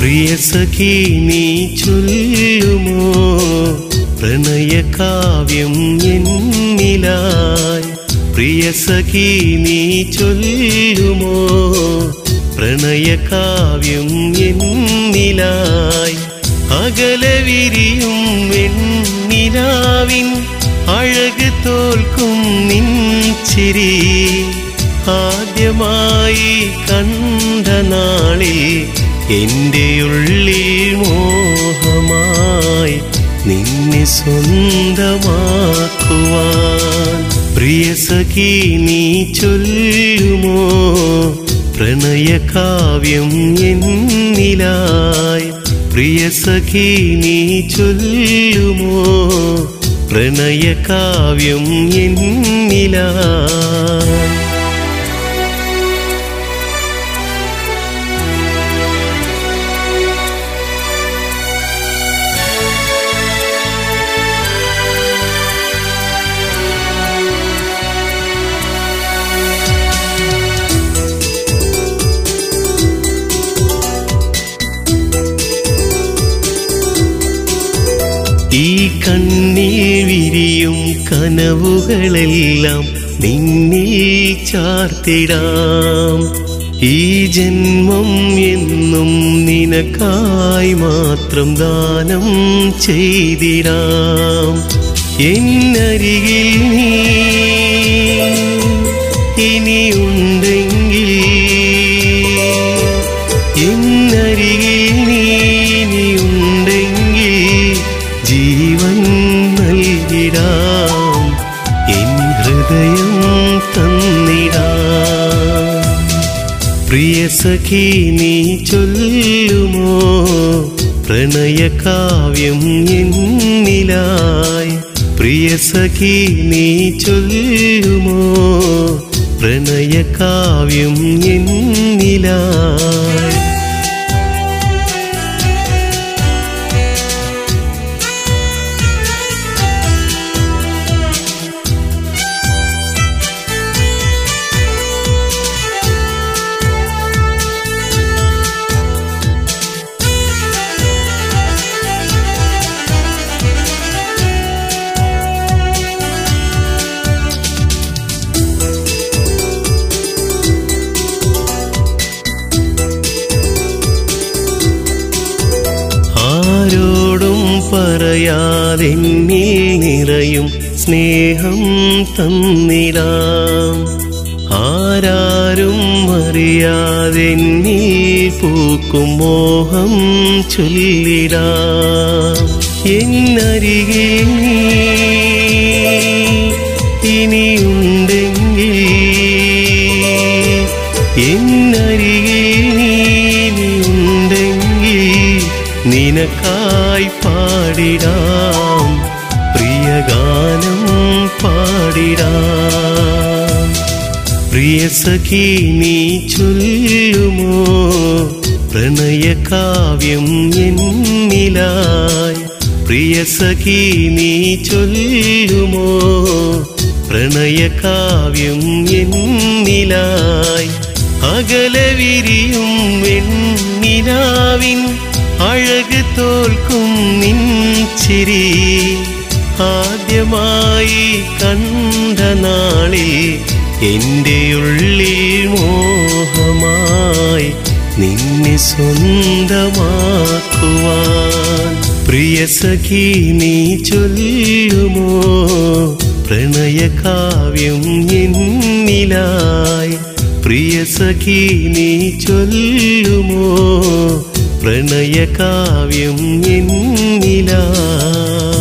പ്രിയ സഖി നീ ചൊല്ലുമോ പ്രണയകാവ്യം എന്നിലായി? പ്രിയ സഖി നീ ചൊല്ലുമോ പ്രണയകാവ്യം എന്നിലായി? അകലെ വിരിയും വെണ്ണിലാവിൻ അഴക് തോൽക്കും നിൻ ചിരി ആദ്യമായി കണ്ട നാളിൽ എൻ്റെ ഉള്ളിൽ മോഹമായി നിന്നെ സ്വന്തമാക്കുവാൻ. പ്രിയ സഖി നീ ചൊല്ലുമോ പ്രണയകാവ്യം എന്നിലായി? പ്രിയ സഖി നീ ചൊല്ലുമോ പ്രണയകാവ്യം എന്നിലായി? ഈ കണ്ണിൽ വിരിയും കനവുകളെല്ലാം നിന്നിൽ ചാർത്തിടാം. ഈ ജന്മം എന്നും നിനക്കായി മാത്രം ദാനം ചെയ്തിടാം. എന്നരികിൽ നീ ഇനിയുണ്ടെങ്കിൽ, എന്നരികിൽ നീ ഇനിയുണ്ടെങ്കിൽ ജീവൻ നൽകിടാം, എൻ ഹൃദയം തന്നിടാം. പ്രിയ സഖി നീ ചൊല്ലുമോ പ്രണയകാവ്യം എന്നിലായി? പ്രിയ സഖി നീ ചൊല്ലുമോ പ്രണയകാവ്യം എന്നിലായി? ആരോടും പറയാതെന്നിൽ നിറയും സ്നേഹം തന്നിടാം. ആരാരും അറിയാതെന്നിൽ പൂക്കും മോഹം ചൊല്ലിടാം. എന്നരികിൽ നീ ഇനിയുണ്ടെങ്കിൽ, എന്നരികിൽ നീ ഇനിയുണ്ടെങ്കിൽ നിനക്കായി പാടിടാം, പ്രിയഗാനം പാടിടാം. പ്രിയ സഖി നീ ചൊല്ലുമോ പ്രണയകാവ്യം എന്നിലായി? പ്രിയ സഖി നീ ചൊല്ലുമോ പ്രണയകാവ്യം എന്നിലായി? അകലെ വിരിയും വെണ്ണിലാവിൻ അഴക് തോൽക്കും നിൻ ചിരി ആദ്യമായി കണ്ട നാളിൽ എൻ്റെ ഉള്ളിൽ മോഹമായി നിന്നെ സ്വന്തമാക്കുവാൻ. പ്രിയ സഖി നീ ചൊല്ലുമോ പ്രണയകാവ്യം എന്നിലായി? പ്രിയ സഖി നീ ചൊല്ലുമോ പ്രണയകാവ്യം എന്നിലായി?